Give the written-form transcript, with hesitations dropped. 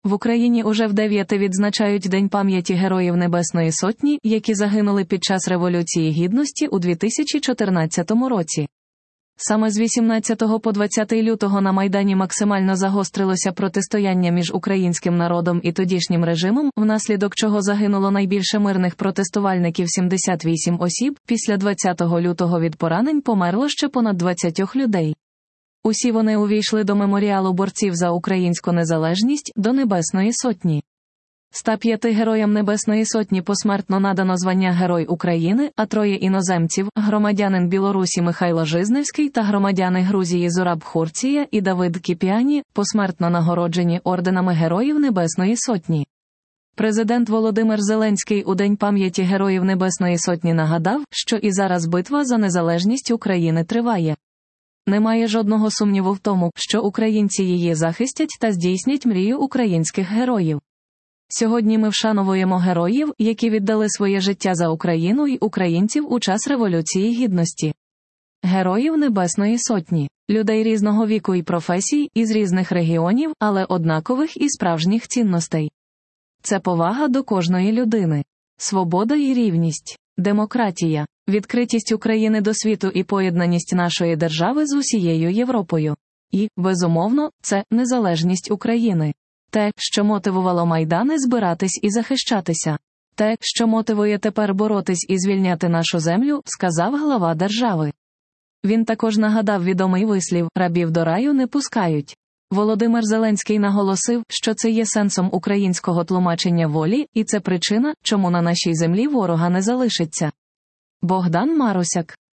В Україні уже вдев'яте відзначають День пам'яті Героїв Небесної Сотні, які загинули під час Революції Гідності у 2014 році. Саме з 18 по 20 лютого на Майдані максимально загострилося протистояння між українським народом і тодішнім режимом, внаслідок чого загинуло найбільше мирних протестувальників 78 осіб, після 20 лютого від поранень померло ще понад 20 людей. Усі вони увійшли до меморіалу борців за українську незалежність, до Небесної Сотні. 105 героям Небесної Сотні посмертно надано звання Герой України, а 3 іноземців – громадянин Білорусі Михайло Жизневський та громадяни Грузії Зураб Хурція і Давид Кіпіані – посмертно нагороджені орденами Героїв Небесної Сотні. Президент Володимир Зеленський у День пам'яті Героїв Небесної Сотні нагадав, що і зараз битва за незалежність України триває. Немає жодного сумніву в тому, що українці її захистять та здійснять мрію українських героїв. Сьогодні ми вшановуємо героїв, які віддали своє життя за Україну й українців у час Революції Гідності. Героїв Небесної Сотні. Людей різного віку і професій, із різних регіонів, але однакових і справжніх цінностей. Це повага до кожної людини. Свобода і рівність. Демократія. Відкритість України до світу і поєднаність нашої держави з усією Європою. І, безумовно, це незалежність України. Те, що мотивувало Майдани збиратись і захищатися. Те, що мотивує тепер боротись і звільняти нашу землю, сказав глава держави. Він також нагадав відомий вислів «рабів до раю не пускають». Володимир Зеленський наголосив, що це є сенсом українського тлумачення волі, і це причина, чому на нашій землі ворога не залишиться. Богдан Марусяк.